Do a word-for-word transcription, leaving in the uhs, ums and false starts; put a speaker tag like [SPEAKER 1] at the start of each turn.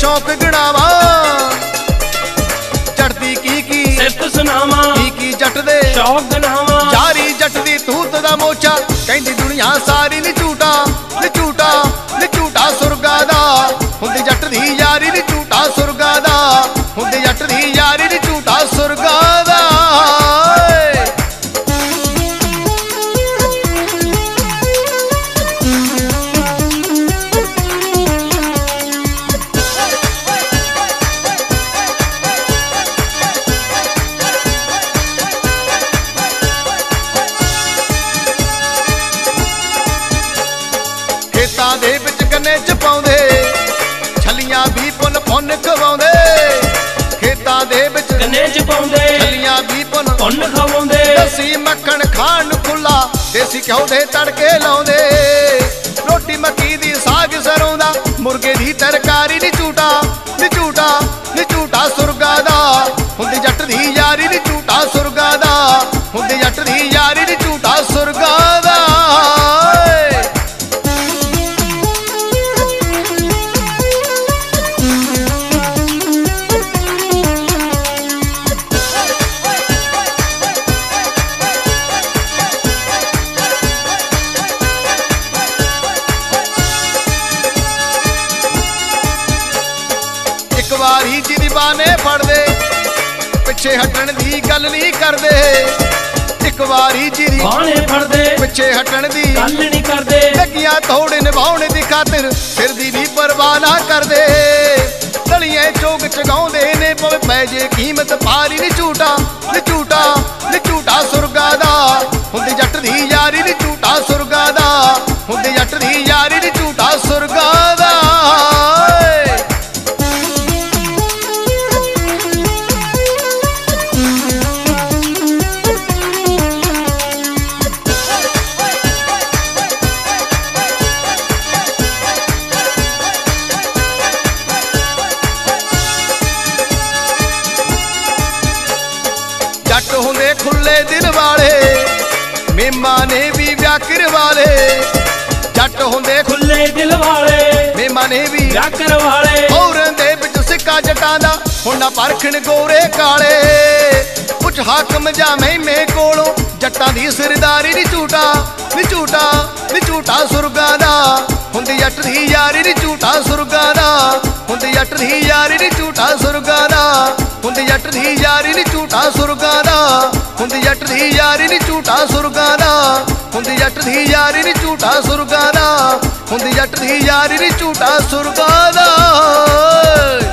[SPEAKER 1] शौक गिणावा चढ़दी की की
[SPEAKER 2] सिफ्त सुनावा
[SPEAKER 1] की की जट दे
[SPEAKER 2] शौक गिणावा
[SPEAKER 1] यारी जट दी तूत दा मोचा कहंदी दुनिया सारी नी झूठा नी झूठा नी झूठा सुरगा दा हुंदी जट दी यारी नी झूठा सुरगा दा हुंदी जट दी यारी नी झूठा सुरगा दा खेतां दे विच गन्ने च पाउंदे छलियां भी पुन पुन खवाउंदे खेतां दे विच
[SPEAKER 2] गन्ने च पाउंदे
[SPEAKER 1] छलियां भी पुन
[SPEAKER 2] पुन खवाउंदे
[SPEAKER 1] दसी मक्खण खाण खुला देसी घ्यो दे तड़के लाउंदे रोटी मक्की दी साग सरों दा मुर्गे दी तरकारी नी झूठा नी झूठा नी झूठा सुरगा दा हुंदी जट दी यारी नी झूठा सुरगा दा हुंदी जट दी यारी नी झूठा सुरगा दा वारी जी दीवाने फड़ दे पिछे हटन दी गल नहीं करदे एक वारी जी
[SPEAKER 2] दीवाने फड़ दे
[SPEAKER 1] पिछे हटन दी
[SPEAKER 2] गल नहीं करदे
[SPEAKER 1] लगियां थोड़े निभाउण दी खातिर सिर दी भी परवाह ना करदे गलियां चौक चगाउंदे ने पवे पै जे कीमत पारी नी झूठा नी झूठा नी झूठा सुरगा दा हुंदी जट दी यारी नी झूठा सुरगा दा हुंदी जट दी यारी नी झूठा सुरगा दा जट हुंदे खुले दिल वाले मेहमाने भी व्याकर वाले जट हुंदे
[SPEAKER 2] खुले दिल वाले
[SPEAKER 1] मेहमाने भी
[SPEAKER 2] व्याकर वाले
[SPEAKER 1] औरां दे विच सिक्का जटां दा हुण परखण गोरे काले कुछ हाकम जा महिमे कोलों जट्टां दी सरदारी नी झूठा नी झूठा नी झूठा सुरगा दा हुंदी जट दी यारी नी झूठा सुरगा दा हुंदी जट दी यारी नी झूठा सुरगा दा हुंदी जट दी यारी नी झूठा सुरगा दा हुंदी जट दी यारी नी झूठा सुरगा दा हुंदी जट दी यारी नी झूठा सुरगा दा हुंदी जट दी यारी नी झूठा सुरगा दा।